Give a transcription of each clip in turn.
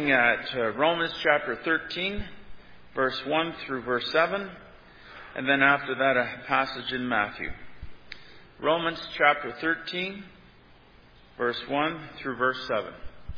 looking at Romans chapter 13, verse 1 through verse 7, and then after that a passage in Matthew. Romans chapter 13, verse 1 through verse 7.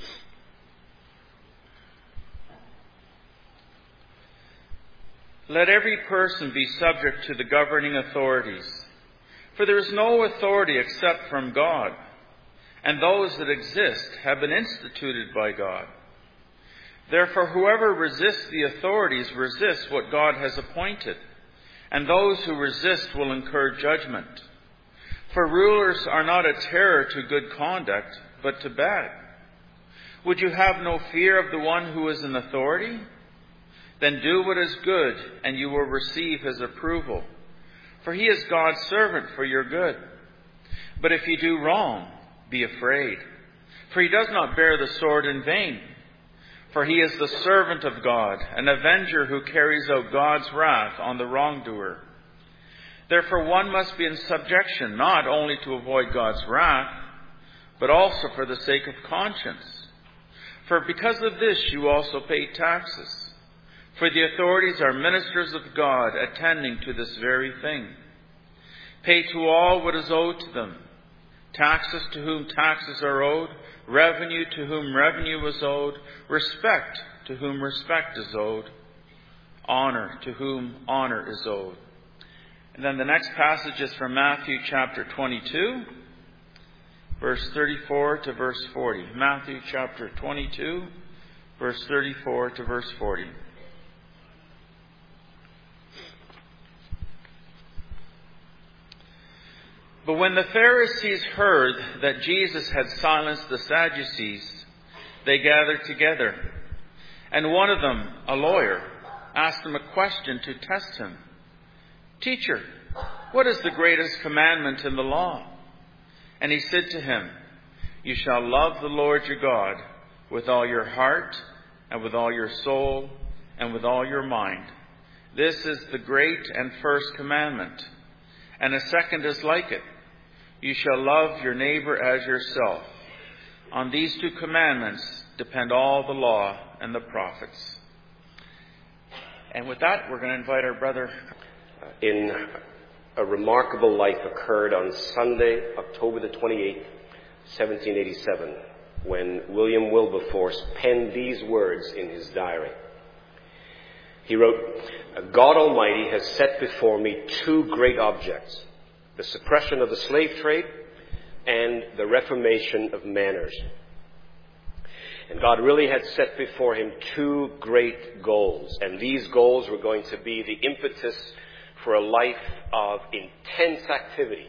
Let every person be subject to the governing authorities, for there is no authority except from God, and those that exist have been instituted by God. Therefore, whoever resists the authorities resists what God has appointed, and those who resist will incur judgment. For rulers are not a terror to good conduct, but to bad. Would you have no fear of the one who is in authority? Then do what is good, and you will receive his approval. For he is God's servant for your good. But if you do wrong, be afraid. For he does not bear the sword in vain. For he is the servant of God, an avenger who carries out God's wrath on the wrongdoer. Therefore one must be in subjection, not only to avoid God's wrath, but also for the sake of conscience. For because of this you also pay taxes. For the authorities are ministers of God, attending to this very thing. Pay to all what is owed to them. Taxes to whom taxes are owed, revenue to whom revenue is owed, respect to whom respect is owed, honor to whom honor is owed. And then the next passage is from Matthew chapter 22, verse 34 to verse 40. Matthew chapter 22, verse 34 to verse 40. But when the Pharisees heard that Jesus had silenced the Sadducees, they gathered together. And one of them, a lawyer, asked him a question to test him. Teacher, what is the greatest commandment in the law? And he said to him, You shall love the Lord your God with all your heart and with all your soul and with all your mind. This is the great and first commandment. And a second is like it. You shall love your neighbor as yourself. On these two commandments depend all the law and the prophets. And with that, we're going to invite our brother. In a remarkable life occurred on Sunday, October the 28th, 1787, when William Wilberforce penned these words in his diary. He wrote, God Almighty has set before me two great objects, the suppression of the slave trade and the reformation of manners. And God really had set before him two great goals, and these goals were going to be the impetus for a life of intense activity.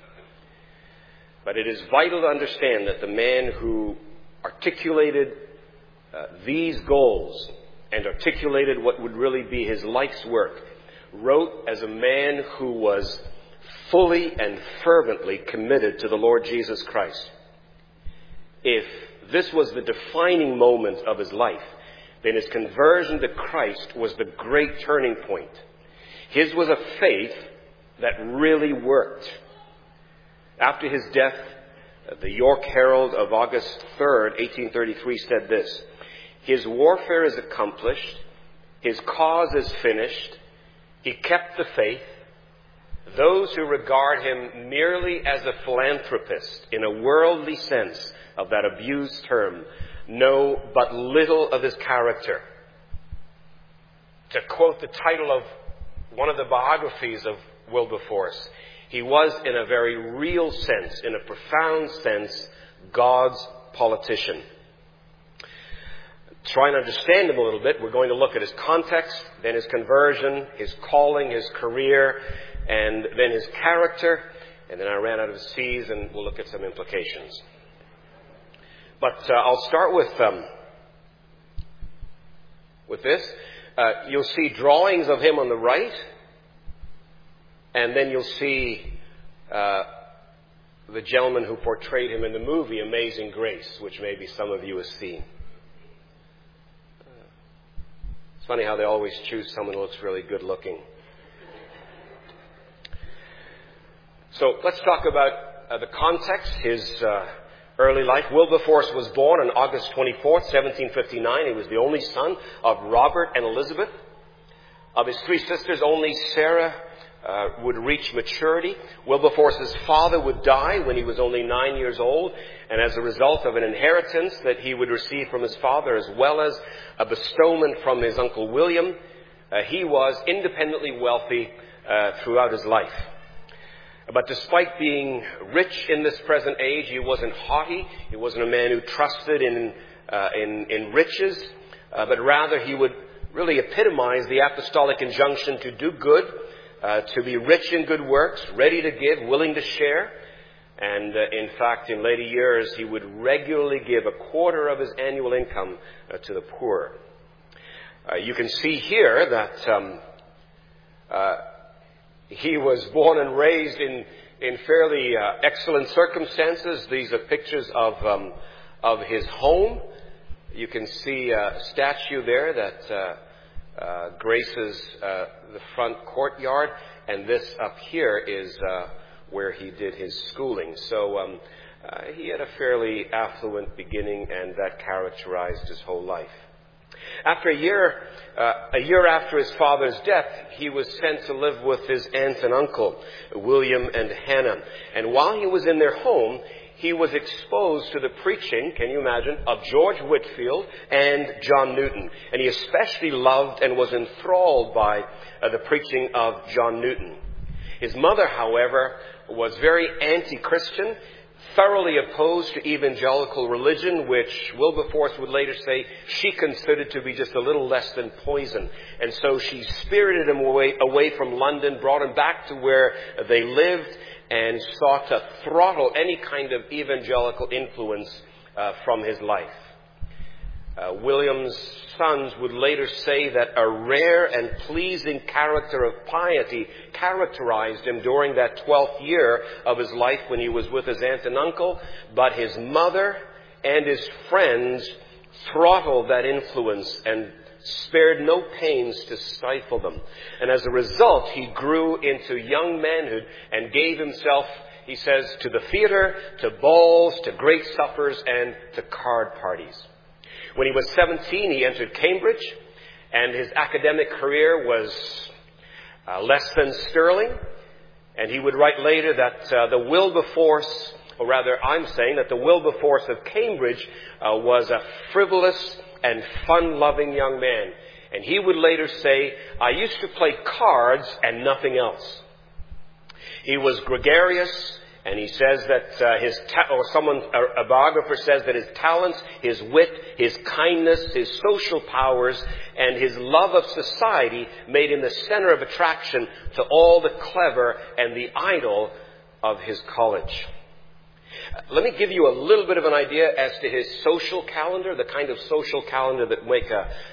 But it is vital to understand that the man who articulated these goals and articulated what would really be his life's work wrote as a man who was fully and fervently committed to the Lord Jesus Christ. If this was the defining moment of his life, then his conversion to Christ was the great turning point. His was a faith that really worked. After his death, the York Herald of August 3rd, 1833 said this, His warfare is accomplished, his cause is finished, he kept the faith. Those who regard him merely as a philanthropist in a worldly sense of that abused term know but little of his character. To quote the title of one of the biographies of Wilberforce, he was, in a very real sense, in a profound sense, God's politician. Try and understand him a little bit. We're going to look at his context, then his conversion, his calling, his career, and then his character. And then I ran out of C's, and we'll look at some implications. But I'll start with this. You'll see drawings of him on the right, and then you'll see the gentleman who portrayed him in the movie Amazing Grace, which maybe some of you have seen. It's funny how they always choose someone who looks really good looking. So let's talk about the context, his early life. Wilberforce was born on August 24th, 1759. He was the only son of Robert and Elizabeth. Of his three sisters, only Sarah would reach maturity. Wilberforce's father would die when he was only 9 years old, and as a result of an inheritance that he would receive from his father, as well as a bestowment from his Uncle William, he was independently wealthy throughout his life. But despite being rich in this present age, he wasn't haughty. He wasn't a man who trusted in riches, but rather he would really epitomize the apostolic injunction to do good, to be rich in good works, ready to give, willing to share. And in fact, in later years, he would regularly give a quarter of his annual income to the poor. You can see here that he was born and raised in fairly excellent circumstances. These are pictures of his home. You can see a statue there that graces the front courtyard, and this up here is where he did his schooling. So he had a fairly affluent beginning, and that characterized his whole life. After a year after his father's death, he was sent to live with his aunt and uncle, William and Hannah. And while he was in their home, he was exposed to the preaching, can you imagine, of George Whitefield and John Newton. And he especially loved and was enthralled by the preaching of John Newton. His mother, however, was very anti-Christian, thoroughly opposed to evangelical religion, which Wilberforce would later say she considered to be just a little less than poison. And so she spirited him away from London, brought him back to where they lived, and sought to throttle any kind of evangelical influence from his life. William's sons would later say that a rare and pleasing character of piety characterized him during that 12th year of his life when he was with his aunt and uncle, but his mother and his friends throttled that influence and spared no pains to stifle them. And as a result, he grew into young manhood and gave himself, he says, to the theater, to balls, to great suppers, and to card parties. When he was 17, he entered Cambridge, and his academic career was less than sterling. And he would write later that the Wilberforce, or rather I'm saying that the Wilberforce of Cambridge was a frivolous and fun-loving young man. And he would later say, I used to play cards and nothing else. He was gregarious, and he says that a biographer says that his talents, his wit, his kindness, his social powers, and his love of society made him the center of attraction to all the clever and the idle of his college. Let me give you a little bit of an idea as to his social calendar, the kind of social calendar that make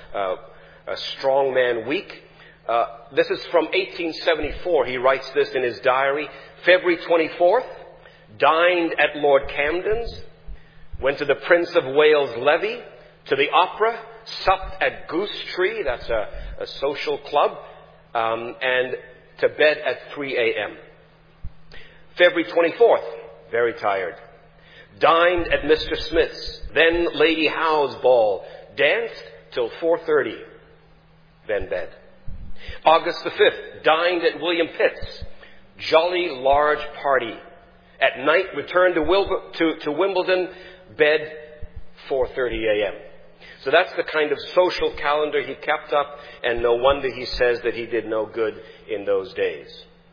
a strong man weak. This is from 1874. He writes this in his diary. February 24th, dined at Lord Camden's, went to the Prince of Wales levee, to the opera, supped at Goose Tree, that's a social club, and to bed at 3 a.m. February 24th, very tired. Dined at Mr. Smith's, then Lady Howe's ball, danced till 4:30, then bed. August the 5th, dined at William Pitt's, jolly large party. At night, returned to Wimbledon, bed 4:30 a.m. So that's the kind of social calendar he kept up, and no wonder he says that he did no good in those days.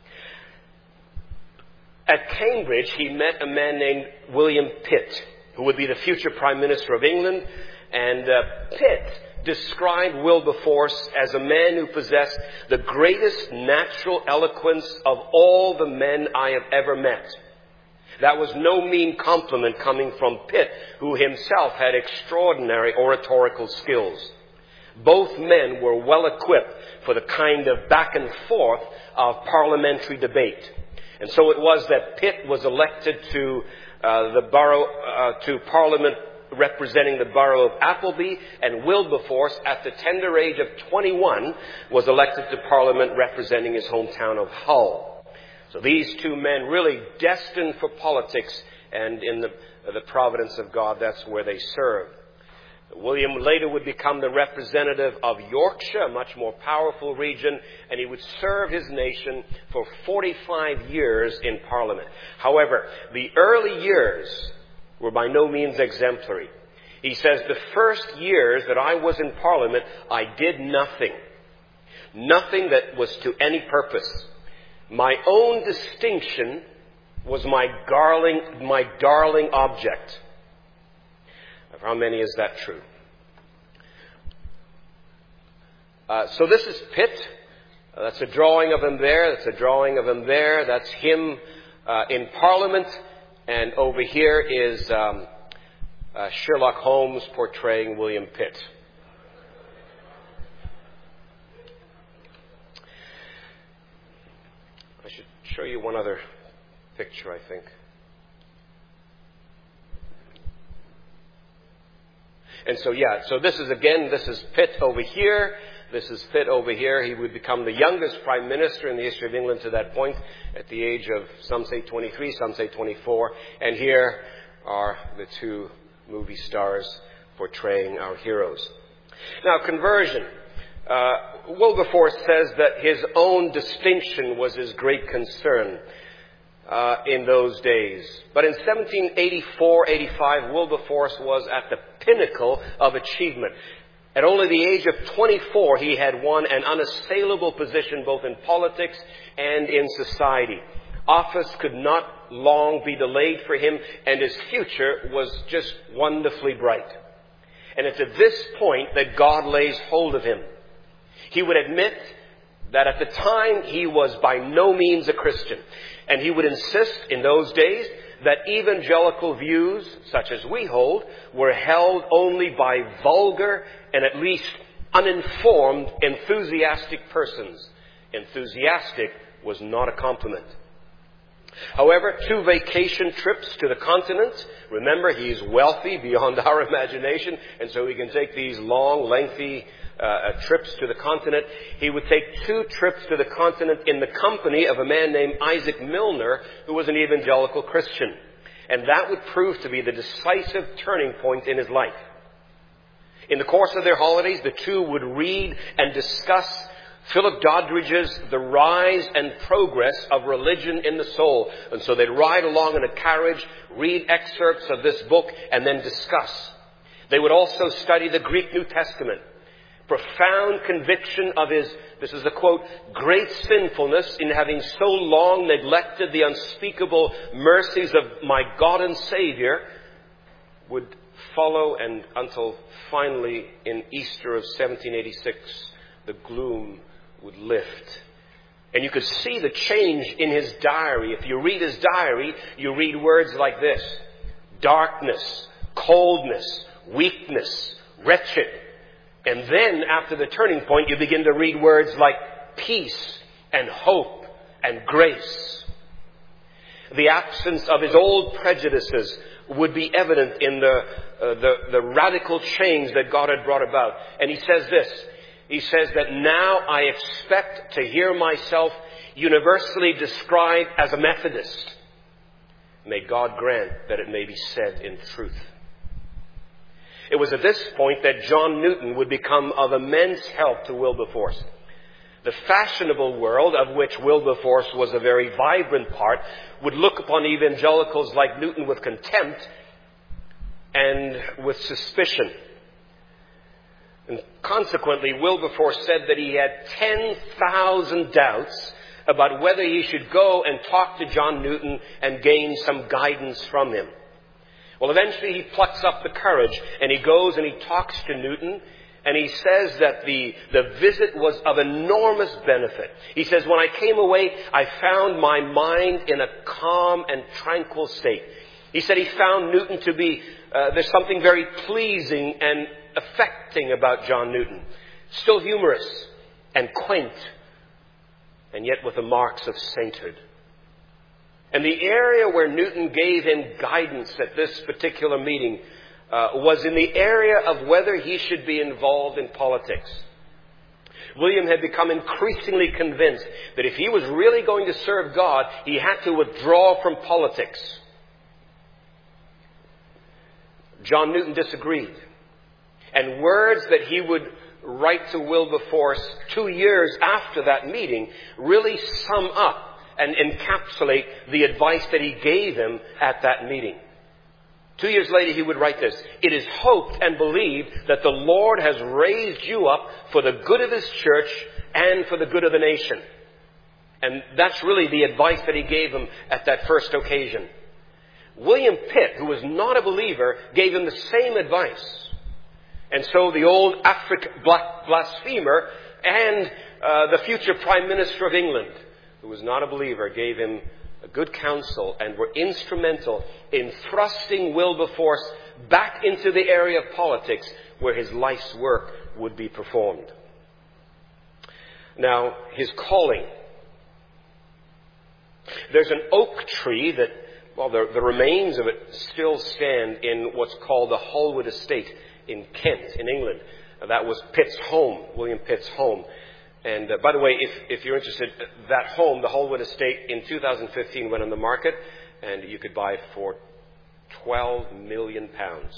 At Cambridge, he met a man named William Pitt, who would be the future Prime Minister of England, and Pitt described Wilberforce as a man who possessed the greatest natural eloquence of all the men I have ever met. That was no mean compliment coming from Pitt, who himself had extraordinary oratorical skills. Both men were well equipped for the kind of back and forth of parliamentary debate. And so it was that Pitt was elected to the borough, to Parliament representing the borough of Appleby, and Wilberforce, at the tender age of 21, was elected to Parliament representing his hometown of Hull. So these two men really destined for politics, and in the the providence of God, that's where they served. William later would become the representative of Yorkshire, a much more powerful region, and he would serve his nation for 45 years in Parliament. However, the early years were by no means exemplary. He says, the first years that I was in Parliament, I did nothing. Nothing that was to any purpose. My own distinction was my darling object. Of how many is that true? So this is Pitt. That's a drawing of him there. That's a drawing of him there. That's him in Parliament. And over here is Sherlock Holmes portraying William Pitt. I should show you one other picture, I think. And so this is Pitt over here. This is Pitt over here. He would become the youngest Prime Minister in the history of England to that point, at the age of, some say 23, some say 24. And here are the two movie stars portraying our heroes. Now, conversion. Wilberforce says that his own distinction was his great concern in those days. But in 1784-85, Wilberforce was at the pinnacle of achievement. At only the age of 24, he had won an unassailable position both in politics and in society. Office could not long be delayed for him, and his future was just wonderfully bright. And it's at this point that God lays hold of him. He would admit that at the time he was by no means a Christian. And he would insist in those days that evangelical views, such as we hold, were held only by vulgar and at least uninformed, enthusiastic persons. Enthusiastic was not a compliment. However, 2 vacation trips to the continent. Remember, he's wealthy beyond our imagination, and so he can take these long, lengthy trips to the continent. He would take 2 trips to the continent in the company of a man named Isaac Milner, who was an evangelical Christian. And that would prove to be the decisive turning point in his life. In the course of their holidays, the two would read and discuss Philip Doddridge's The Rise and Progress of Religion in the Soul. And so they'd ride along in a carriage, read excerpts of this book, and then discuss. They would also study the Greek New Testament. Profound conviction of his, this is a quote, great sinfulness in having so long neglected the unspeakable mercies of my God and Savior would follow, and until finally in Easter of 1786, the gloom would lift. And you could see the change in his diary. If you read his diary, you read words like this: darkness, coldness, weakness, wretched. And then, after the turning point, you begin to read words like peace and hope and grace. The absence of his old prejudices would be evident in the radical change that God had brought about. And he says this. He says that now I expect to hear myself universally described as a Methodist. May God grant that it may be said in truth. It was at this point that John Newton would become of immense help to Wilberforce. The fashionable world, of which Wilberforce was a very vibrant part, would look upon evangelicals like Newton with contempt and with suspicion. And consequently, Wilberforce said that he had 10,000 doubts about whether he should go and talk to John Newton and gain some guidance from him. Well, eventually he plucks up the courage and he goes and he talks to Newton, and he says that the visit was of enormous benefit. He says, when I came away, I found my mind in a calm and tranquil state. He said he found Newton to be, there's something very pleasing and affecting about John Newton. Still humorous and quaint, and yet with the marks of sainthood. And the area where Newton gave him guidance at this particular meeting was in the area of whether he should be involved in politics. William had become increasingly convinced that if he was really going to serve God, he had to withdraw from politics. John Newton disagreed. And words that he would write to Wilberforce 2 years after that meeting really sum up and encapsulate the advice that he gave him at that meeting. 2 years later, he would write this: "It is hoped and believed that the Lord has raised you up for the good of His church and for the good of the nation." And that's really the advice that he gave him at that first occasion. William Pitt, who was not a believer, gave him the same advice. And so the old African blasphemer and the future Prime Minister of England, who was not a believer, gave him a good counsel and were instrumental in thrusting Wilberforce back into the area of politics where his life's work would be performed. Now, his calling. There's an oak tree that, well, the remains of it still stand in what's called the Holwood Estate in Kent, in England. That was Pitt's home, William Pitt's home. And by the way, if you're interested, that home, the Holwood Estate, in 2015 went on the market, and you could buy it for £12 million.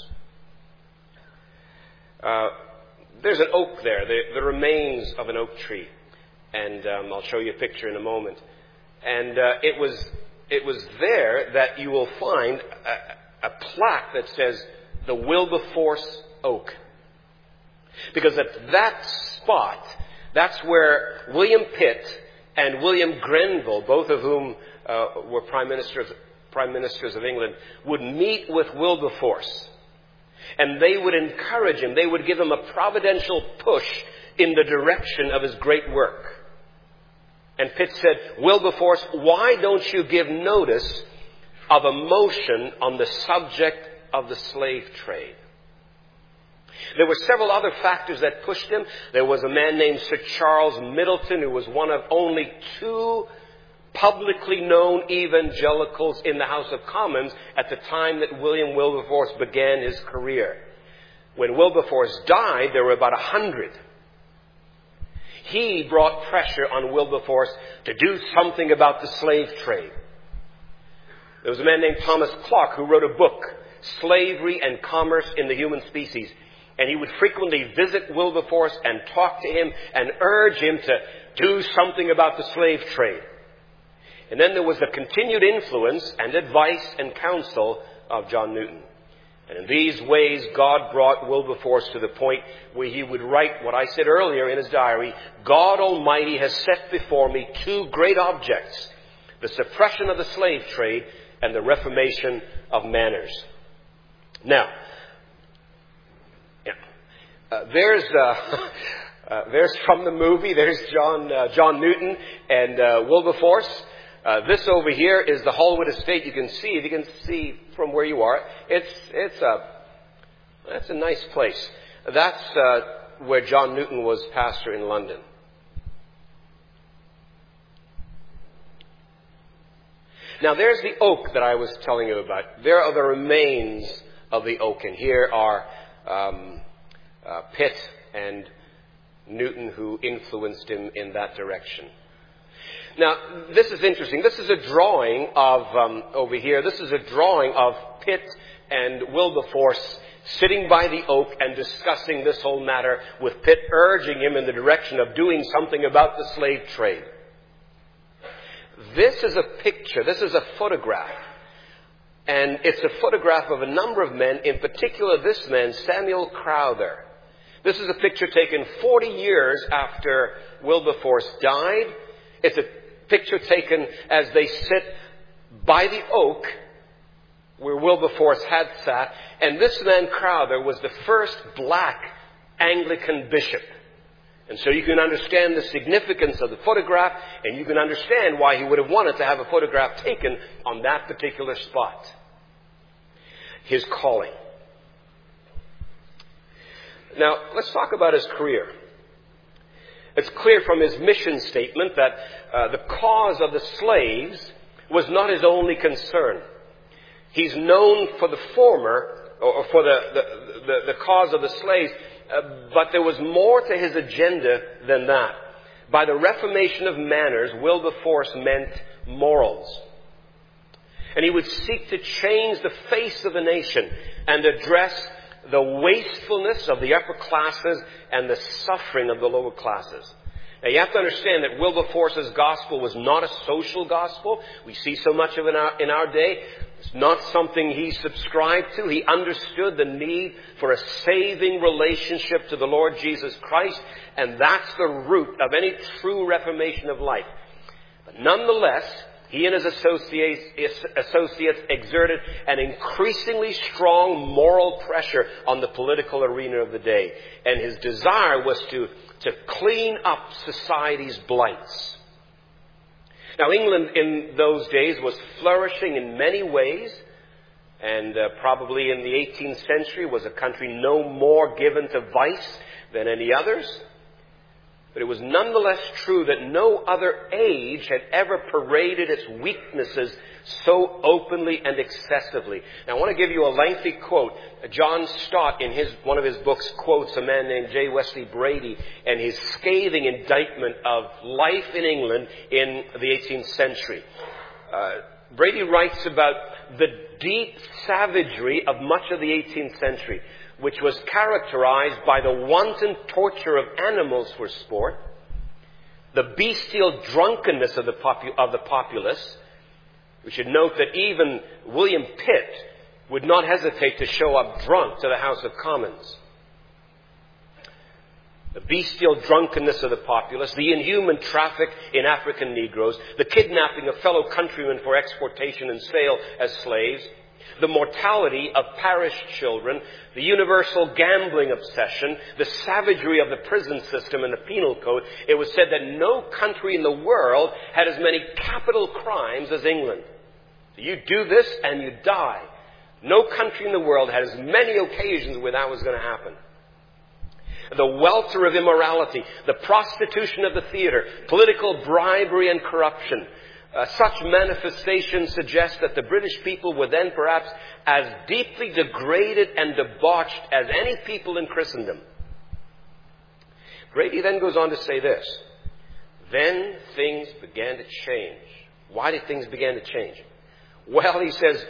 There's an oak there, the remains of an oak tree. And I'll show you a picture in a moment. And it was there that you will find a plaque that says the Wilberforce Oak. Because at that spot, that's where William Pitt and William Grenville, both of whom were Prime Ministers of England, would meet with Wilberforce. And they would encourage him. They would give him a providential push in the direction of his great work. And Pitt said, "Wilberforce, why don't you give notice of a motion on the subject of the slave trade?" There were several other factors that pushed him. There was a man named Sir Charles Middleton, who was one of only 2 publicly known evangelicals in the House of Commons at the time that William Wilberforce began his career. When Wilberforce died, there were about 100. He brought pressure on Wilberforce to do something about the slave trade. There was a man named Thomas Clark who wrote a book, Slavery and Commerce in the Human Species. And he would frequently visit Wilberforce and talk to him and urge him to do something about the slave trade. And then there was the continued influence and advice and counsel of John Newton. And in these ways, God brought Wilberforce to the point where he would write what I said earlier in his diary: "God Almighty has set before me 2 great objects, the suppression of the slave trade and the reformation of manners." Now, there's from the movie, there's John Newton and Wilberforce. This over here is the Holwood Estate. You can see, if you can see from where you are, that's a nice place. That's where John Newton was pastor in London. Now there's the oak that I was telling you about. There are the remains of the oak, and here are Pitt and Newton, who influenced him in that direction. Now, this is interesting. This is a drawing of, over here, this is a drawing of Pitt and Wilberforce sitting by the oak and discussing this whole matter, with Pitt urging him in the direction of doing something about the slave trade. This is a picture, this is a photograph. And it's a photograph of a number of men, in particular this man, Samuel Crowther. This is a picture taken 40 years after Wilberforce died. It's a picture taken as they sit by the oak where Wilberforce had sat. And this man, Crowther, was the first black Anglican bishop. And so you can understand the significance of the photograph, and you can understand why he would have wanted to have a photograph taken on that particular spot. His calling. Now, let's talk about his career. It's clear from his mission statement that the cause of the slaves was not his only concern. He's known for the former, or for the cause of the slaves, but there was more to his agenda than that. By the reformation of manners, Wilberforce meant morals. And he would seek to change the face of the nation and address the wastefulness of the upper classes and the suffering of the lower classes. Now you have to understand that Wilberforce's gospel was not a social gospel. We see so much of it in our day. It's not something he subscribed to. He understood the need for a saving relationship to the Lord Jesus Christ, and that's the root of any true reformation of life. But nonetheless, he and his associates exerted an increasingly strong moral pressure on the political arena of the day. And his desire was to clean up society's blights. Now, England in those days was flourishing in many ways, and probably in the 18th century was a country no more given to vice than any others. But it was nonetheless true that no other age had ever paraded its weaknesses so openly and excessively. Now, I want to give you a lengthy quote. John Stott, in one of his books, quotes a man named J. Wesley Brady and his scathing indictment of life in England in the 18th century. Brady writes about the deep savagery of much of the 18th century, which was characterized by the wanton torture of animals for sport, the bestial drunkenness of the populace. We should note that even William Pitt would not hesitate to show up drunk to the House of Commons. The bestial drunkenness of the populace, the inhuman traffic in African Negroes, the kidnapping of fellow countrymen for exportation and sale as slaves, the mortality of parish children, the universal gambling obsession, the savagery of the prison system and the penal code. It was said that no country in the world had as many capital crimes as England. So you do this and you die. No country in the world had as many occasions where that was going to happen. The welter of immorality, the prostitution of the theater, political bribery and corruption. Such manifestations suggest that the British people were then perhaps as deeply degraded and debauched as any people in Christendom. Brady then goes on to say this. Then things began to change. Why did things begin to change? Well, he says,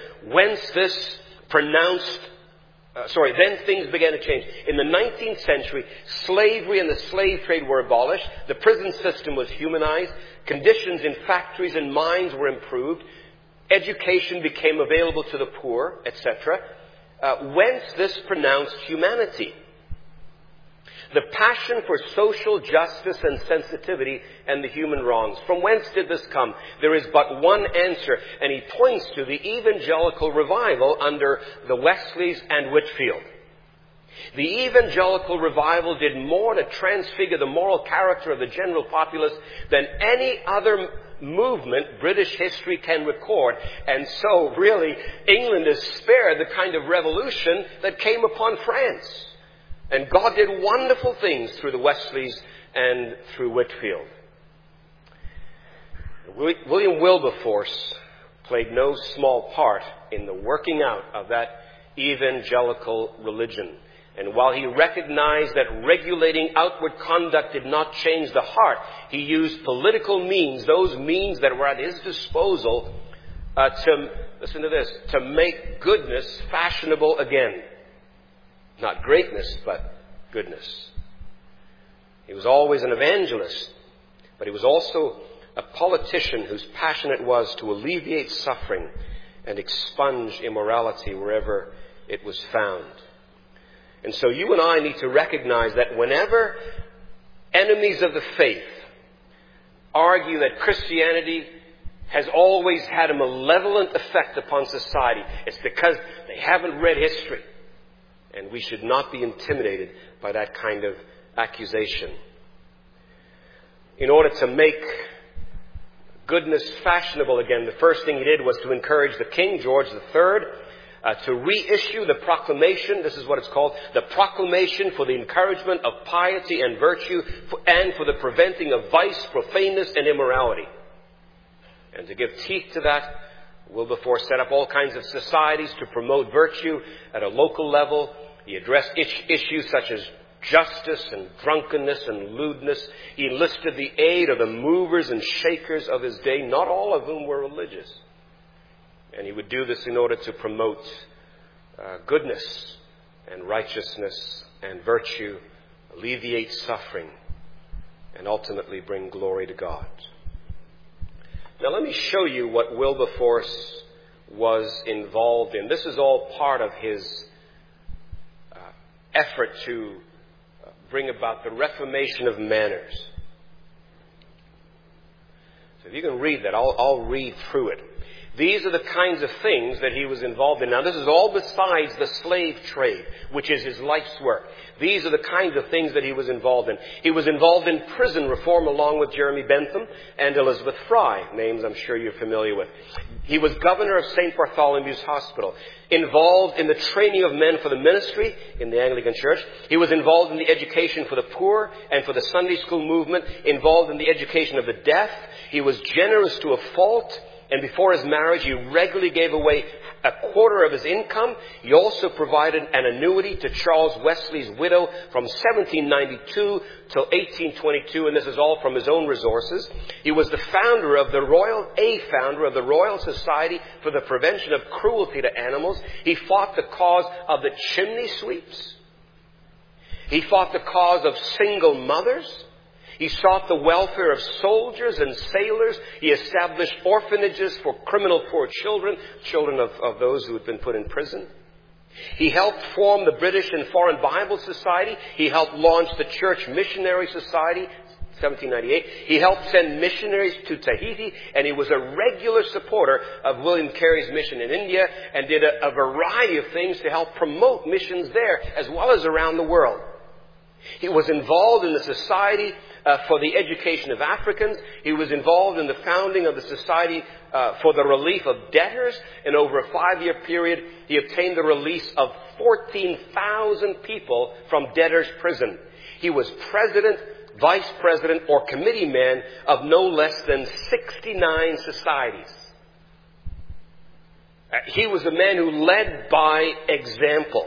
then things began to change. In the 19th century, slavery and the slave trade were abolished. The prison system was humanized. Conditions in factories and mines were improved. Education became available to the poor, etc. Whence this pronounced humanity? The passion for social justice and sensitivity and the human wrongs. From whence did this come? There is but one answer, and he points to the evangelical revival under the Wesleys and Whitefield. The evangelical revival did more to transfigure the moral character of the general populace than any other movement British history can record. And so, really, England is spared the kind of revolution that came upon France. And God did wonderful things through the Wesleys and through Whitefield. William Wilberforce played no small part in the working out of that evangelical religion. And while he recognized that regulating outward conduct did not change the heart, he used political means, those means that were at his disposal, to make goodness fashionable again. Not greatness, but goodness. He was always an evangelist, but he was also a politician whose passion it was to alleviate suffering and expunge immorality wherever it was found. And so you and I need to recognize that whenever enemies of the faith argue that Christianity has always had a malevolent effect upon society, it's because they haven't read history. And we should not be intimidated by that kind of accusation. In order to make goodness fashionable again, the first thing he did was to encourage the king, George III, to reissue the proclamation. This is what it's called, the Proclamation for the Encouragement of Piety and Virtue and for the Preventing of Vice, Profaneness, and Immorality. And to give teeth to that, Wilberforce set up all kinds of societies to promote virtue at a local level. He addressed issues such as justice and drunkenness and lewdness. He enlisted the aid of the movers and shakers of his day, not all of whom were religious. And he would do this in order to promote goodness and righteousness and virtue, alleviate suffering, and ultimately bring glory to God. Now let me show you what Wilberforce was involved in. This is all part of his effort to bring about the reformation of manners. So if you can read that, I'll read through it. These are the kinds of things that he was involved in. Now, this is all besides the slave trade, which is his life's work. These are the kinds of things that he was involved in. He was involved in prison reform along with Jeremy Bentham and Elizabeth Fry, names I'm sure you're familiar with. He was governor of St. Bartholomew's Hospital, involved in the training of men for the ministry in the Anglican Church. He was involved in the education for the poor and for the Sunday school movement, involved in the education of the deaf. He was generous to a fault. And before his marriage, he regularly gave away a quarter of his income. He also provided an annuity to Charles Wesley's widow from 1792 till 1822, and this is all from his own resources. He was the founder of the Royal Society for the Prevention of Cruelty to Animals. He fought the cause of the chimney sweeps. He fought the cause of single mothers. He sought the welfare of soldiers and sailors. He established orphanages for criminal poor children of those who had been put in prison. He helped form the British and Foreign Bible Society. He helped launch the Church Missionary Society, 1798. He helped send missionaries to Tahiti, and he was a regular supporter of William Carey's mission in India and did a variety of things to help promote missions there as well as around the world. He was involved in the Society for the Education of Africans. He was involved in the founding of the Society for the Relief of Debtors. And over a 5-year period, he obtained the release of 14,000 people from debtors' prison. He was president, vice president, or committee man of no less than 69 societies. He was a man who led by example.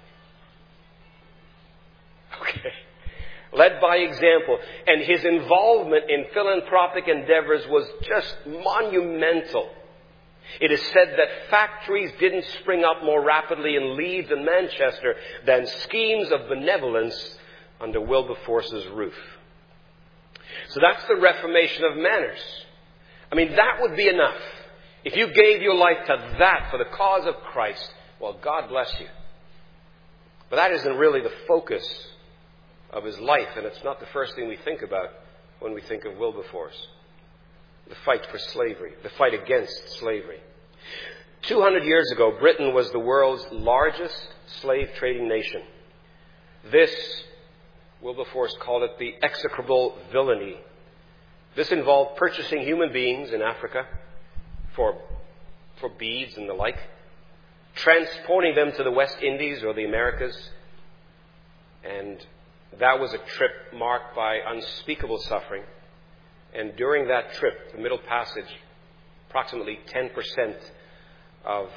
Okay. Led by example. And his involvement in philanthropic endeavors was just monumental. It is said that factories didn't spring up more rapidly in Leeds and Manchester than schemes of benevolence under Wilberforce's roof. So that's the reformation of manners. I mean, that would be enough. If you gave your life to that for the cause of Christ, well, God bless you. But that isn't really the focus of his life, and it's not the first thing we think about when we think of Wilberforce. The fight for slavery, the fight against slavery. 200 years ago, Britain was the world's largest slave trading nation. This, Wilberforce called it the execrable villainy. This involved purchasing human beings in Africa for beads and the like, transporting them to the West Indies or the Americas, and that was a trip marked by unspeakable suffering. And during that trip, the Middle Passage, approximately 10% of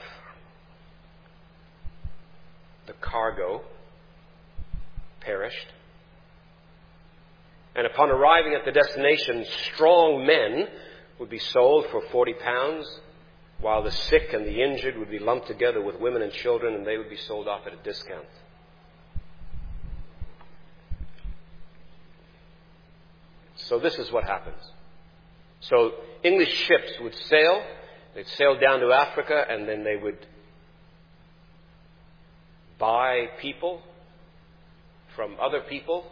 the cargo perished. And upon arriving at the destination, strong men would be sold for 40 pounds, while the sick and the injured would be lumped together with women and children, and they would be sold off at a discount. So this is what happens. So English ships would sail. They'd sail down to Africa, and then they would buy people from other people.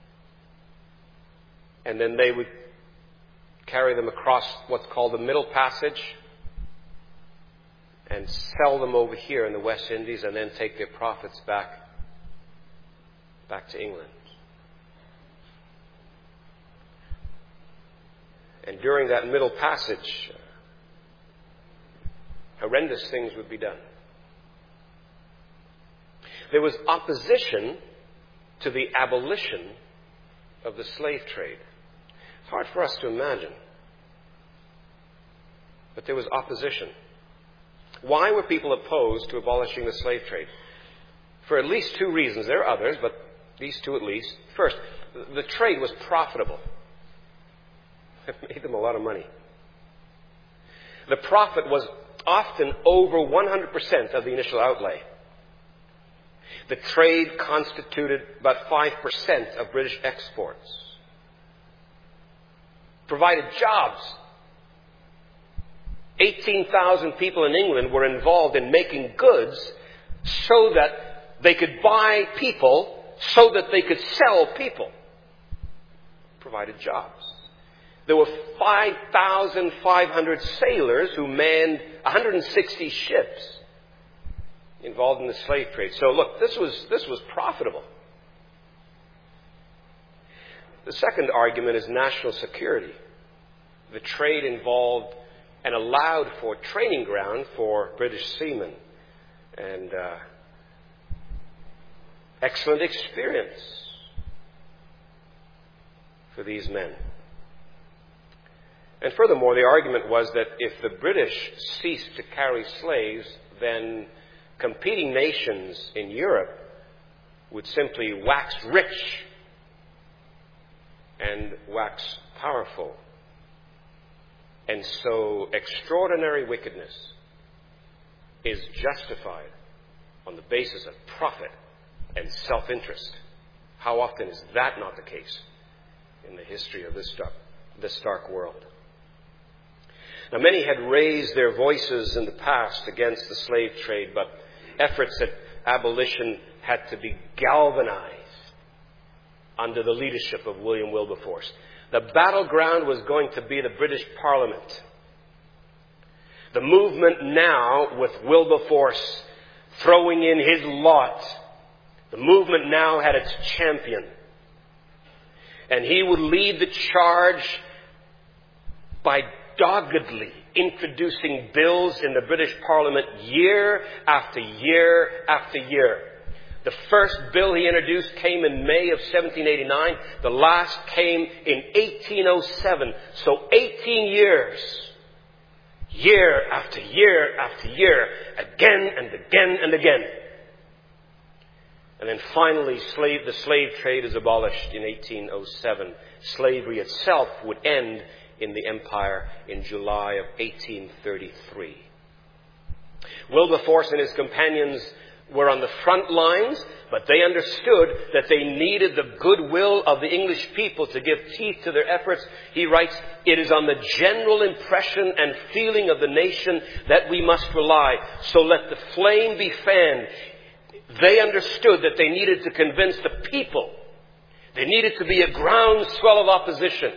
And then they would carry them across what's called the Middle Passage and sell them over here in the West Indies, and then take their profits back to England. And during that Middle Passage, horrendous things would be done. There was opposition to the abolition of the slave trade. It's hard for us to imagine. But there was opposition. Why were people opposed to abolishing the slave trade? For at least 2 reasons. There are others, but these 2 at least. First, the trade was profitable. It made them a lot of money. The profit was often over 100% of the initial outlay. The trade constituted about 5% of British exports. Provided jobs. 18,000 people in England were involved in making goods so that they could buy people, so that they could sell people. Provided jobs. There were 5,500 sailors who manned 160 ships involved in the slave trade. So look, this was profitable. The second argument is national security. The trade involved and allowed for training ground for British seamen and excellent experience for these men. And furthermore, the argument was that if the British ceased to carry slaves, then competing nations in Europe would simply wax rich and wax powerful. And so extraordinary wickedness is justified on the basis of profit and self-interest. How often is that not the case in the history of this dark world? Now, many had raised their voices in the past against the slave trade, but efforts at abolition had to be galvanized under the leadership of William Wilberforce. The battleground was going to be the British Parliament. The movement now, with Wilberforce throwing in his lot, the movement now had its champion. And he would lead the charge by doggedly introducing bills in the British Parliament year after year after year. The first bill he introduced came in May of 1789. The last came in 1807. So 18 years. Year after year after year. Again and again and again. And then finally, the slave trade is abolished in 1807. Slavery itself would end in the Empire in July of 1833. Wilberforce and his companions were on the front lines, but they understood that they needed the goodwill of the English people to give teeth to their efforts. He writes, "It is on the general impression and feeling of the nation that we must rely. So let the flame be fanned." They understood that they needed to convince the people. There needed to be a groundswell of opposition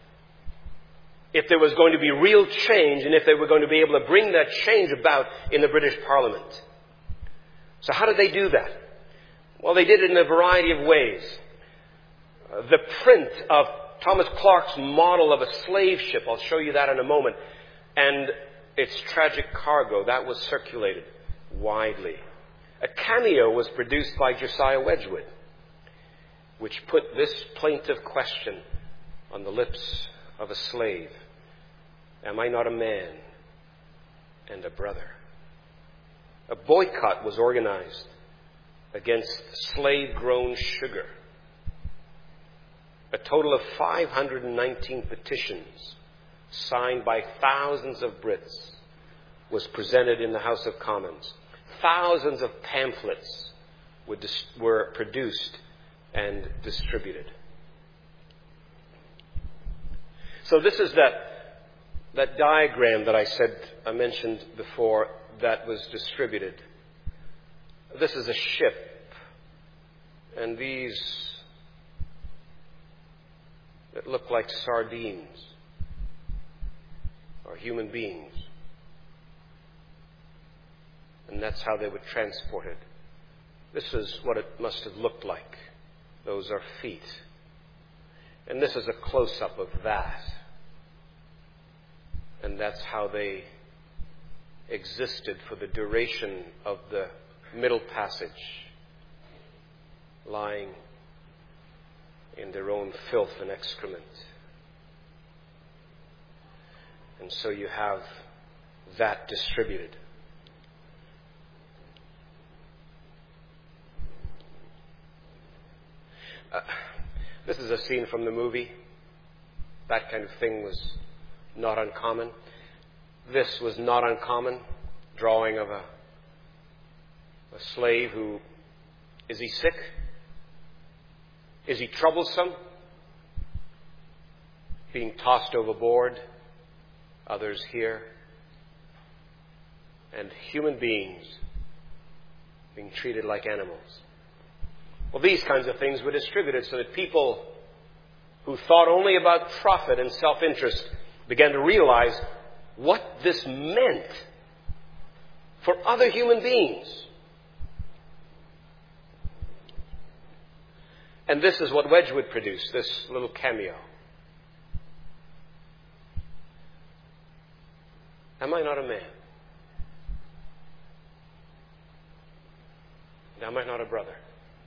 if there was going to be real change and if they were going to be able to bring that change about in the British Parliament. So how did they do that? Well, they did it in a variety of ways. The print of Thomas Clark's model of a slave ship, I'll show you that in a moment, and its tragic cargo, that was circulated widely. A cameo was produced by Josiah Wedgwood, which put this plaintive question on the lips of a slave: "Am I not a man and a brother?" A boycott was organized against slave-grown sugar. A total of 519 petitions signed by thousands of Brits was presented in the House of Commons. Thousands of pamphlets were produced and distributed. So this is that diagram that I mentioned before that was distributed. This is a ship, and these that look like sardines are human beings. And that's how they were transported. This is what it must have looked like. Those are feet. And this is a close-up of that. And that's how they existed for the duration of the Middle Passage, lying in their own filth and excrement. And so you have that distributed. This is a scene from the movie. That kind of thing was not uncommon. This was not uncommon. Drawing of a slave who Is he sick? Is he troublesome? Being tossed overboard? Others here? And human beings being treated like animals. Well, these kinds of things were distributed so that people who thought only about profit and self-interest began to realize what this meant for other human beings. And this is what Wedgwood produced, this little cameo. Am I not a man? Am I not a brother?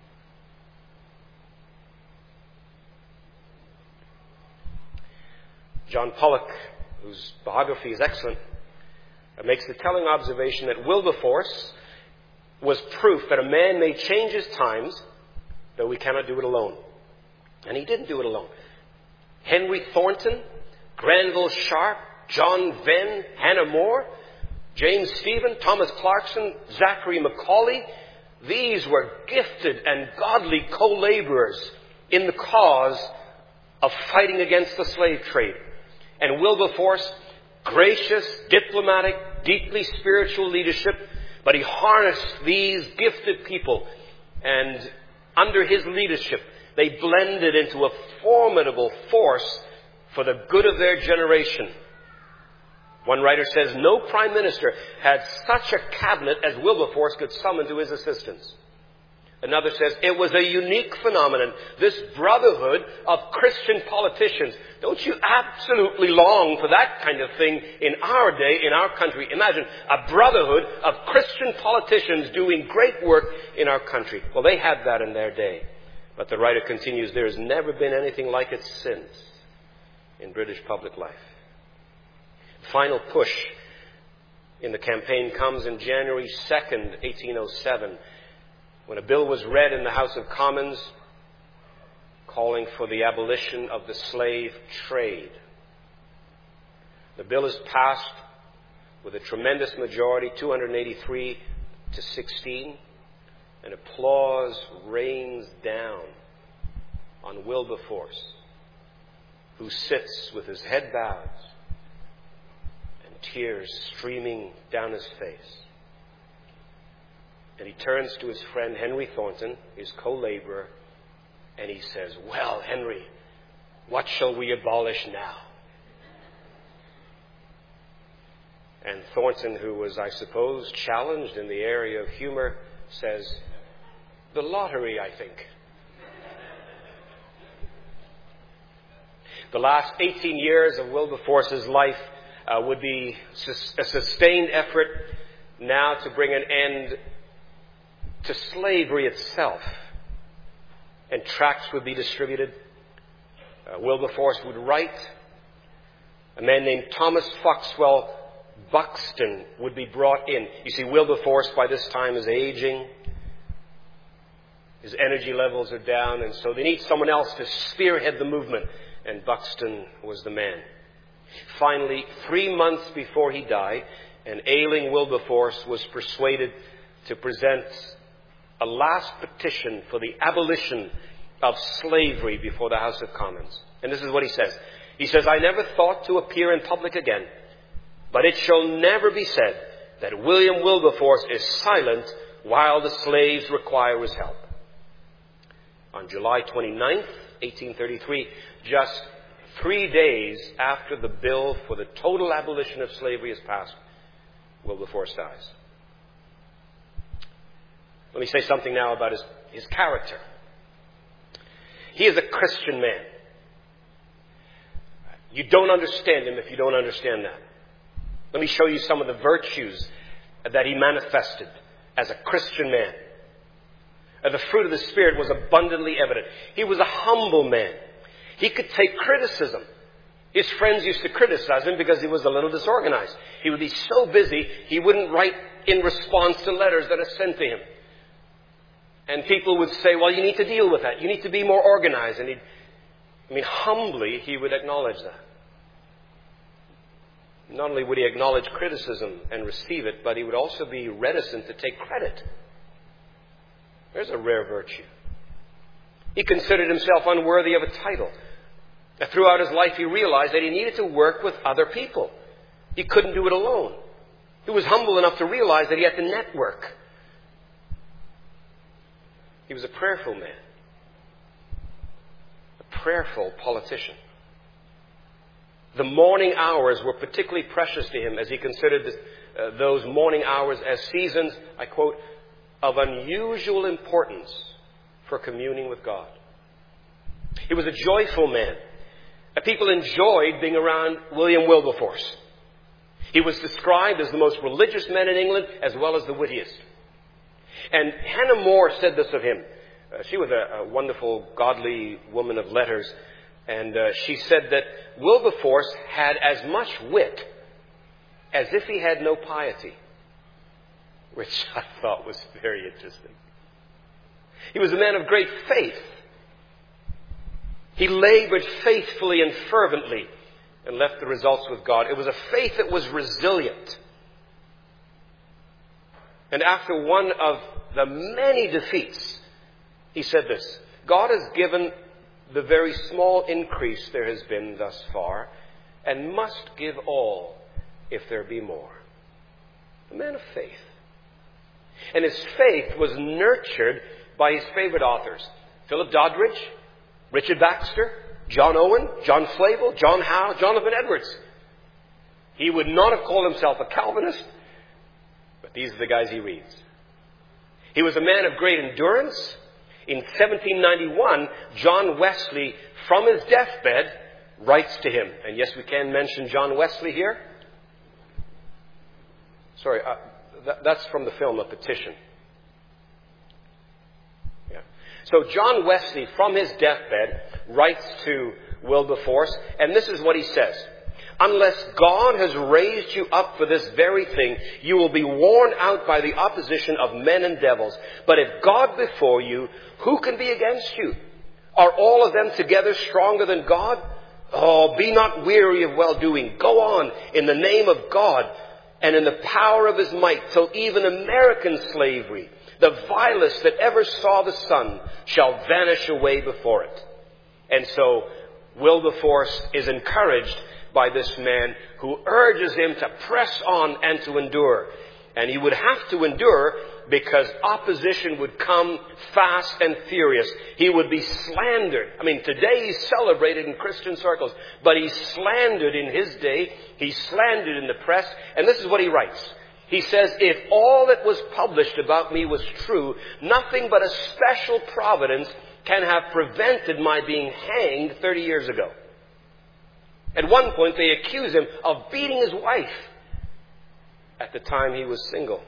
John Pollock, whose biography is excellent, makes the telling observation that Wilberforce was proof that a man may change his times, though he cannot do it alone. And he didn't do it alone. Henry Thornton, Granville Sharp, John Venn, Hannah More, James Stephen, Thomas Clarkson, Zachary Macaulay, these were gifted and godly co-laborers in the cause of fighting against the slave trade. And Wilberforce, gracious, diplomatic, deeply spiritual leadership, but he harnessed these gifted people, and under his leadership, they blended into a formidable force for the good of their generation. One writer says, no prime minister had such a cabinet as Wilberforce could summon to his assistance. Another says, it was a unique phenomenon, this brotherhood of Christian politicians. Don't you absolutely long for that kind of thing in our day, in our country? Imagine a brotherhood of Christian politicians doing great work in our country. Well, they had that in their day. But the writer continues, there has never been anything like it since in British public life. Final push in the campaign comes in January 2nd, 1807, when a bill was read in the House of Commons calling for the abolition of the slave trade. The bill is passed with a tremendous majority, 283 to 16, and applause rains down on Wilberforce, who sits with his head bowed and tears streaming down his face. And he turns to his friend Henry Thornton, his co-laborer, and he says, well, Henry, what shall we abolish now? And Thornton, who was, I suppose, challenged in the area of humor, says, the lottery, I think. The last 18 years of Wilberforce's life would be a sustained effort now to bring an end to slavery itself. And tracts would be distributed. Wilberforce would write. A man named Thomas Foxwell Buxton would be brought in. You see, Wilberforce by this time is aging. His energy levels are down, and so they need someone else to spearhead the movement. And Buxton was the man. Finally, 3 months before he died, an ailing Wilberforce was persuaded to present a last petition for the abolition of slavery before the House of Commons. And this is what he says. He says, I never thought to appear in public again, but it shall never be said that William Wilberforce is silent while the slaves require his help. On July 29th, 1833, just 3 days after the bill for the total abolition of slavery is passed, Wilberforce dies. Let me say something now about his character. He is a Christian man. You don't understand him if you don't understand that. Let me show you some of the virtues that he manifested as a Christian man. The fruit of the Spirit was abundantly evident. He was a humble man. He could take criticism. His friends used to criticize him because he was a little disorganized. He would be so busy, he wouldn't write in response to letters that are sent to him. And people would say, well, you need to deal with that. You need to be more organized. And humbly, he would acknowledge that. Not only would he acknowledge criticism and receive it, but he would also be reticent to take credit. There's a rare virtue. He considered himself unworthy of a title. Throughout his life, he realized that he needed to work with other people. He couldn't do it alone. He was humble enough to realize that he had to network. He was a prayerful man. A prayerful politician. The morning hours were particularly precious to him as he considered those morning hours as seasons, I quote, of unusual importance for communing with God. He was a joyful man. People enjoyed being around William Wilberforce. He was described as the most religious man in England as well as the wittiest. And Hannah More said this of him. She was a wonderful, godly woman of letters. And she said that Wilberforce had as much wit as if he had no piety, which I thought was very interesting. He was a man of great faith. He labored faithfully and fervently and left the results with God. It was a faith that was resilient. And after one of the many defeats, he said this: God has given the very small increase there has been thus far, and must give all if there be more. A man of faith. And his faith was nurtured by his favorite authors: Philip Doddridge, Richard Baxter, John Owen, John Flavel, John Howe, Jonathan Edwards. He would not have called himself a Calvinist, but these are the guys he reads. He was a man of great endurance. In 1791, John Wesley, from his deathbed, writes to him. And yes, we can mention John Wesley here. Sorry, that's from the film, A Petition. Yeah. So John Wesley, from his deathbed, writes to Wilberforce, and this is what he says: unless God has raised you up for this very thing, you will be worn out by the opposition of men and devils. But if God before you, who can be against you? Are all of them together stronger than God? Oh, be not weary of well-doing. Go on in the name of God and in the power of his might, till even American slavery, the vilest that ever saw the sun, shall vanish away before it. And so Wilberforce is encouraged by this man who urges him to press on and to endure. And he would have to endure because opposition would come fast and furious. He would be slandered. I mean, today he's celebrated in Christian circles, but he's slandered in his day. He's slandered in the press. And this is what he writes. He says, if all that was published about me was true, nothing but a special providence can have prevented my being hanged 30 years ago. At one point, they accuse him of beating his wife at the time he was single.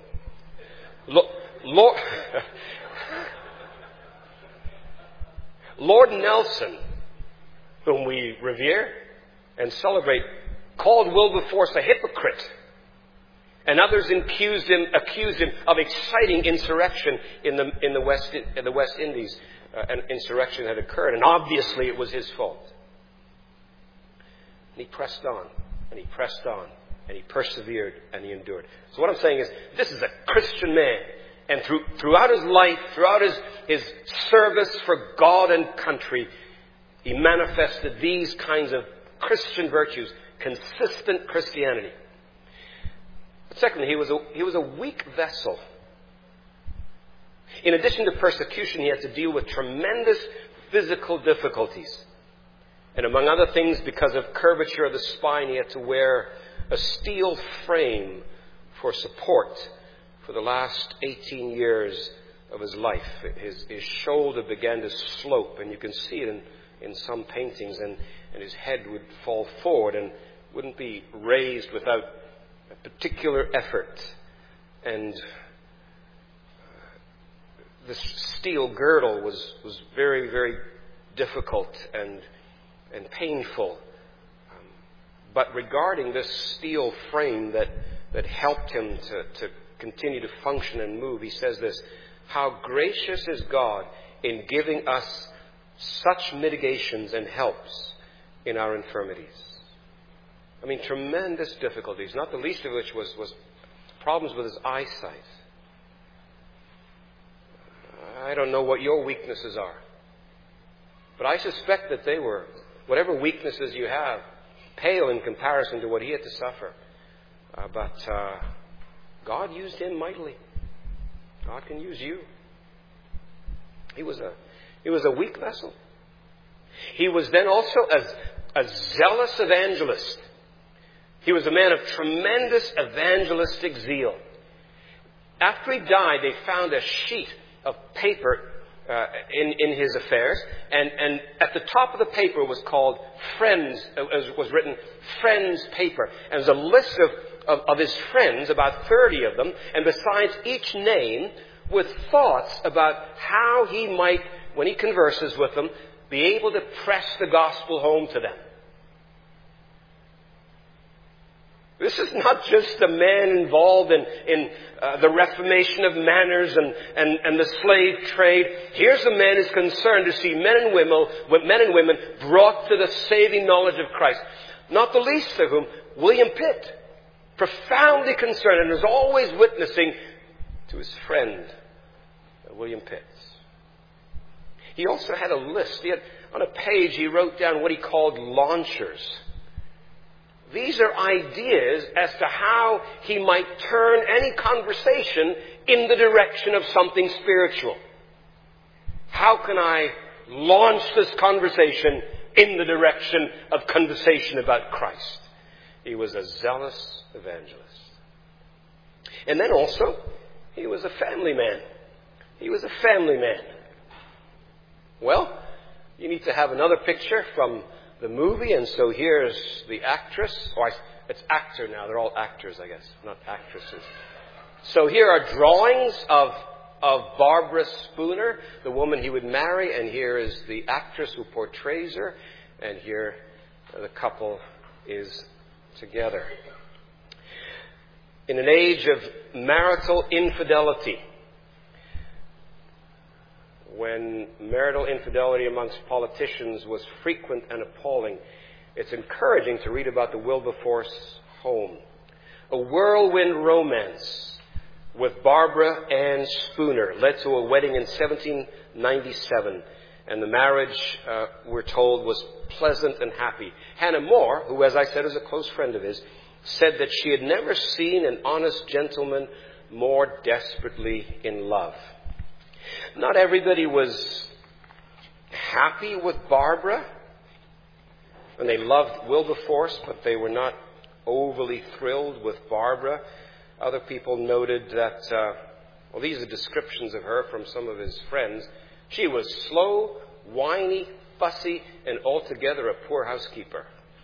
Lord Nelson, whom we revere and celebrate, called Wilberforce a hypocrite. And others accused him of exciting insurrection in the West Indies. An insurrection had occurred, and obviously it was his fault. And he pressed on, and he pressed on, and he persevered, and he endured. So what I'm saying is, this is a Christian man. And throughout his life, throughout his service for God and country, he manifested these kinds of Christian virtues, consistent Christianity. But secondly, he was a weak vessel. In addition to persecution, he had to deal with tremendous physical difficulties. And among other things, because of curvature of the spine, he had to wear a steel frame for support for the last 18 years of his life. His shoulder began to slope, and you can see it in some paintings, and his head would fall forward and wouldn't be raised without a particular effort. And this steel girdle was very, very difficult and painful. But regarding this steel frame that helped him to continue to function and move, he says this: how gracious is God in giving us such mitigations and helps in our infirmities. I mean, tremendous difficulties, not the least of which was problems with his eyesight. I don't know what your weaknesses are. But I suspect that they were, whatever weaknesses you have, pale in comparison to what he had to suffer. But God used him mightily. God can use you. He was a weak vessel. He was then also a zealous evangelist. He was a man of tremendous evangelistic zeal. After he died, they found a sheet of paper in his affairs, and at the top of the paper was called Friends, was written Friends paper. And there's a list of his friends, about 30 of them, and besides each name, with thoughts about how he might, when he converses with them, be able to press the gospel home to them. This is not just a man involved in the reformation of manners and the slave trade. Here's a man who's concerned to see men and women brought to the saving knowledge of Christ. Not the least of whom, William Pitt. Profoundly concerned and is always witnessing to his friend, William Pitt. He also had a list. On a page, he wrote down what he called launchers. These are ideas as to how he might turn any conversation in the direction of something spiritual. How can I launch this conversation in the direction of conversation about Christ? He was a zealous evangelist. And then also, he was a family man. He was a family man. Well, you need to have another picture from the movie, and so here's the actress. It's actor now. They're all actors, I guess, not actresses. So here are drawings of Barbara Spooner, the woman he would marry, and here is the actress who portrays her, and here the couple is together. In an age of marital infidelity, when marital infidelity amongst politicians was frequent and appalling, it's encouraging to read about the Wilberforce home. A whirlwind romance with Barbara Ann Spooner led to a wedding in 1797. And the marriage, we're told, was pleasant and happy. Hannah More, who, as I said, is a close friend of his, said that she had never seen an honest gentleman more desperately in love. Not everybody was happy with Barbara, and they loved Wilberforce, but they were not overly thrilled with Barbara. Other people noted that, these are descriptions of her from some of his friends. She was slow, whiny, fussy, and altogether a poor housekeeper.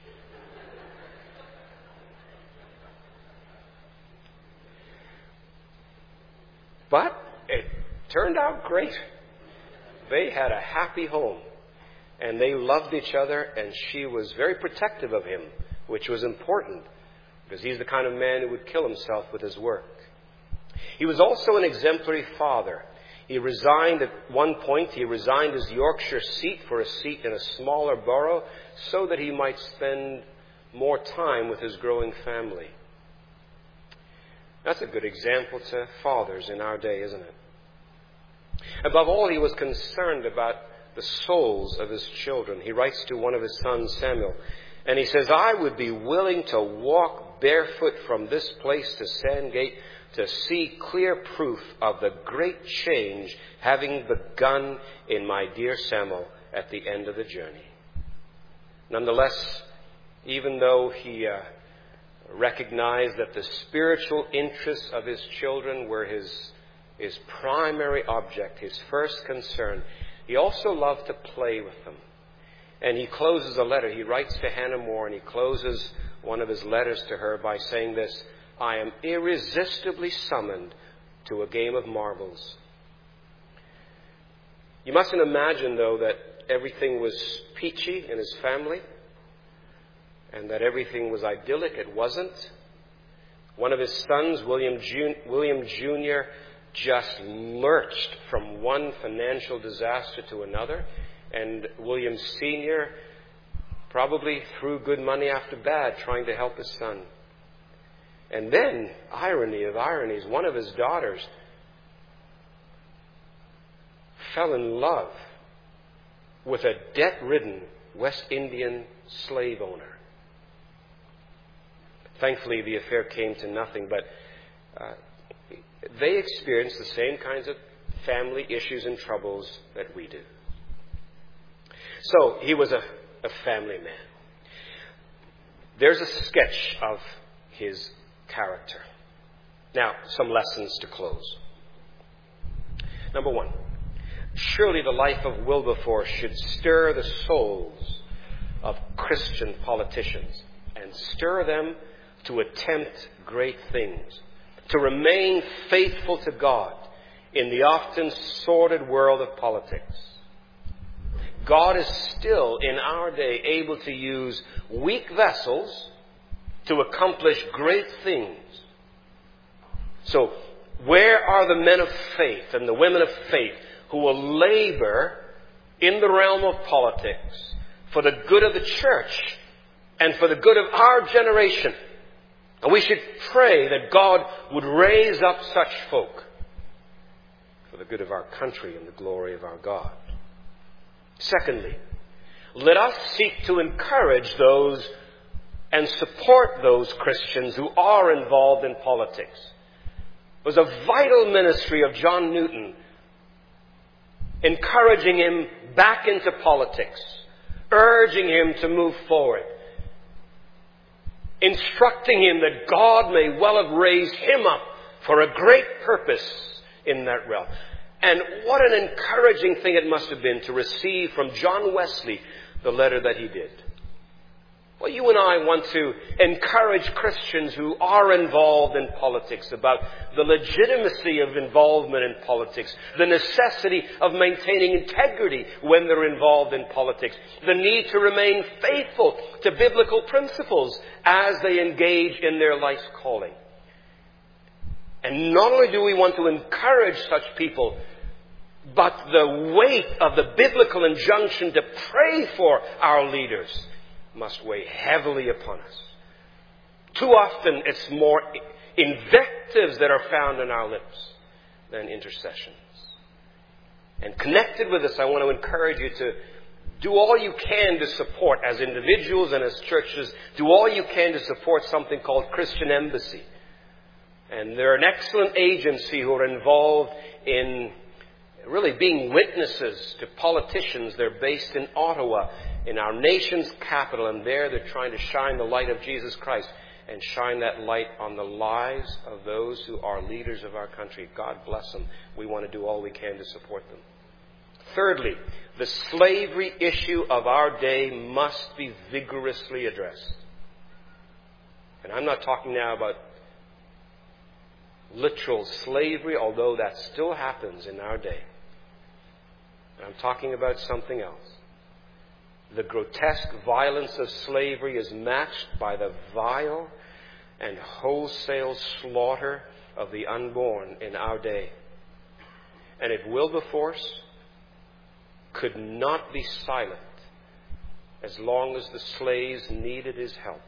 But it turned out great. They had a happy home, and they loved each other, and she was very protective of him, which was important, because he's the kind of man who would kill himself with his work. He was also an exemplary father. He resigned at one point, his Yorkshire seat for a seat in a smaller borough so that he might spend more time with his growing family. That's a good example to fathers in our day, isn't it? Above all, he was concerned about the souls of his children. He writes to one of his sons, Samuel, and he says, I would be willing to walk barefoot from this place to Sandgate to see clear proof of the great change having begun in my dear Samuel at the end of the journey. Nonetheless, even though he recognized that the spiritual interests of his children were his primary object, his first concern, he also loved to play with them. And he closes a letter. He writes to Hannah More, and he closes one of his letters to her by saying this, I am irresistibly summoned to a game of marbles. You mustn't imagine, though, that everything was peachy in his family and that everything was idyllic. It wasn't. One of his sons, William Jr., just lurched from one financial disaster to another. And William Sr. probably threw good money after bad trying to help his son. And then, irony of ironies, one of his daughters fell in love with a debt-ridden West Indian slave owner. Thankfully, the affair came to nothing, but they experienced the same kinds of family issues and troubles that we do. So, he was a family man. There's a sketch of his character. Now, some lessons to close. Number one, surely the life of Wilberforce should stir the souls of Christian politicians and stir them to attempt great things, to remain faithful to God in the often sordid world of politics. God is still, in our day, able to use weak vessels to accomplish great things. So, where are the men of faith and the women of faith who will labor in the realm of politics for the good of the church and for the good of our generation? And we should pray that God would raise up such folk for the good of our country and the glory of our God. Secondly, let us seek to encourage those and support those Christians who are involved in politics. It was a vital ministry of John Newton, encouraging him back into politics, urging him to move forward, instructing him that God may well have raised him up for a great purpose in that realm. And what an encouraging thing it must have been to receive from John Wesley the letter that he did. Well, you and I want to encourage Christians who are involved in politics about the legitimacy of involvement in politics, the necessity of maintaining integrity when they're involved in politics, the need to remain faithful to biblical principles as they engage in their life's calling. And not only do we want to encourage such people, but the weight of the biblical injunction to pray for our leaders must weigh heavily upon us. Too often it's more invectives that are found in our lips than intercessions. And connected with this, I want to encourage you to do all you can to support, as individuals and as churches, do all you can to support something called Christian Embassy. And they're an excellent agency who are involved in really being witnesses to politicians. They're based in Ottawa, in our nation's capital, and there they're trying to shine the light of Jesus Christ and shine that light on the lives of those who are leaders of our country. God bless them. We want to do all we can to support them. Thirdly, the slavery issue of our day must be vigorously addressed. And I'm not talking now about literal slavery, although that still happens in our day. I'm talking about something else. The grotesque violence of slavery is matched by the vile and wholesale slaughter of the unborn in our day. And if Wilberforce could not be silent as long as the slaves needed his help,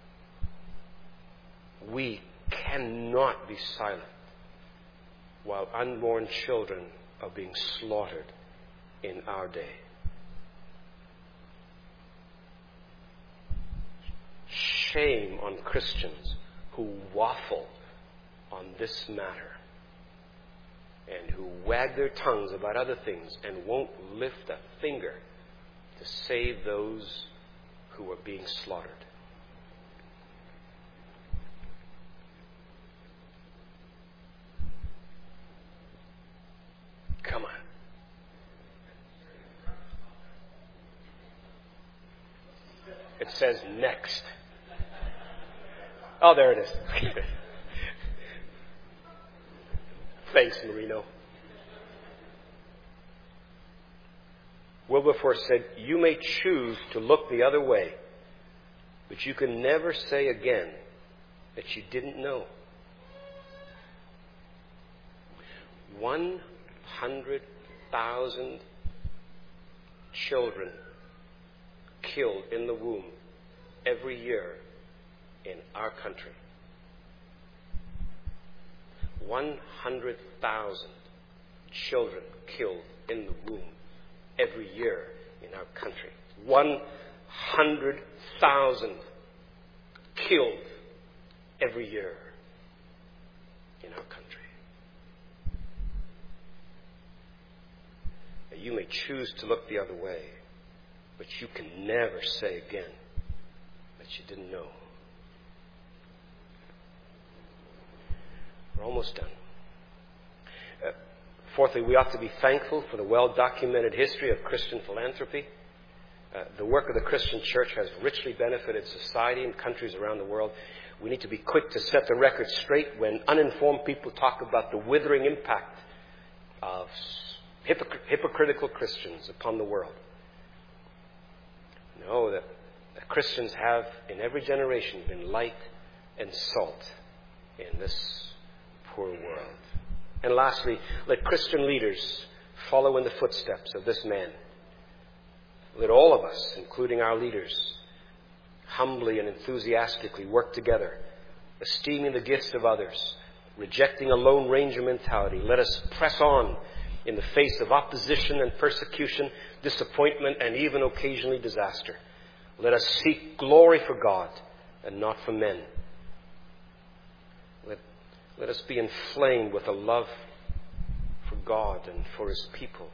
we cannot be silent while unborn children are being slaughtered in our day. Shame on Christians who waffle on this matter and who wag their tongues about other things and won't lift a finger to save those who are being slaughtered. Come on. It says next. Oh, there it is. Thanks, Marino. Wilberforce said, "You may choose to look the other way, but you can never say again that you didn't know." 100,000 children killed in the womb every year in our country. 100,000 children killed in the womb every year in our country. 100,000 killed every year in our country. Now, you may choose to look the other way, but you can never say again that you didn't know. We're almost done. Fourthly, we ought to be thankful for the well-documented history of Christian philanthropy. The work of the Christian church has richly benefited society and countries around the world. We need to be quick to set the record straight when uninformed people talk about the withering impact of hypocritical Christians upon the world. Know that Christians have, in every generation, been light and salt in this poor world. And lastly, let Christian leaders follow in the footsteps of this man. Let all of us, including our leaders, humbly and enthusiastically work together, esteeming the gifts of others, rejecting a Lone Ranger mentality. Let us press on in the face of opposition and persecution, disappointment, and even occasionally disaster. Let us seek glory for God and not for men. Let us be inflamed with a love for God and for His people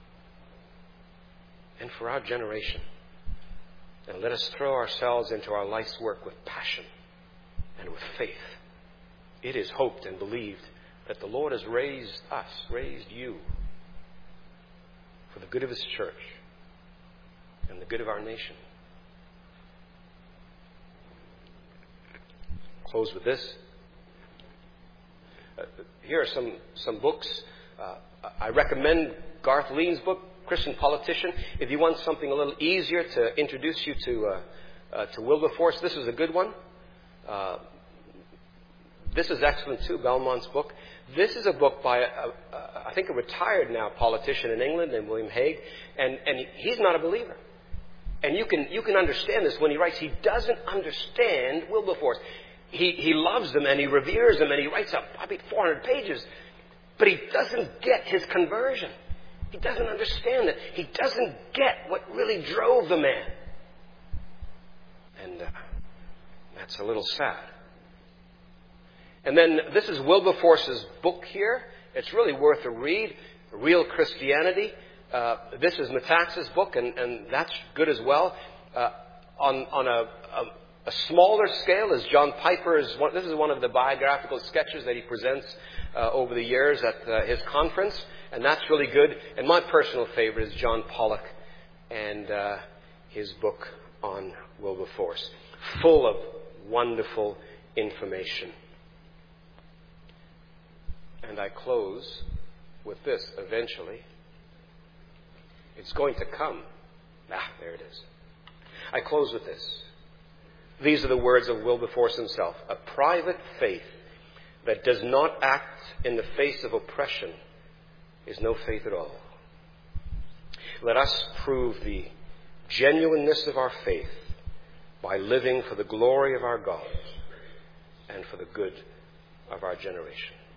and for our generation. And let us throw ourselves into our life's work with passion and with faith. It is hoped and believed that the Lord has raised us, raised you, for the good of His church and the good of our nation. Close with this. Here are some books. I recommend Garth Lean's book, Christian Politician. If you want something a little easier to introduce you to Wilberforce, this is a good one. This is excellent too, Belmont's book. This is a book by, I think, a retired now politician in England named William Hague, and he's not a believer. And you can understand this when he writes. He doesn't understand Wilberforce. He loves him and he reveres him and he writes up probably 400 pages, but he doesn't get his conversion. He doesn't understand it. He doesn't get what really drove the man. And that's a little sad. And then this is Wilberforce's book here. It's really worth a read, Real Christianity. This is Metaxas' book, and that's good as well. On a smaller scale is John Piper's. This is one of the biographical sketches that he presents over the years at his conference, and that's really good. And my personal favorite is John Pollock and his book on Wilberforce, full of wonderful information. And I close with this eventually. It's going to come. There it is. I close with this. These are the words of Wilberforce himself. A private faith that does not act in the face of oppression is no faith at all. Let us prove the genuineness of our faith by living for the glory of our God and for the good of our generation.